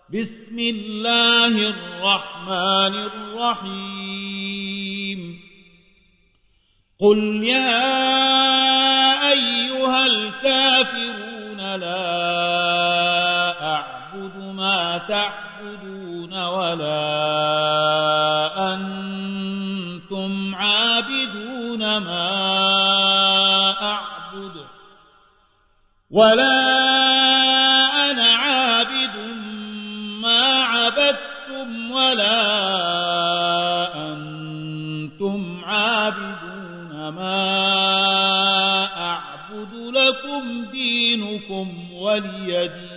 بسم الله الرحمن الرحيم قل يا أيها الكافرون لا أعبد ما تعبدون ولا أنتم عابدون ما أعبد ولا أنا عابد ما عبدتم ولا أنتم عابدون ما أعبد لكم دينكم ولي دين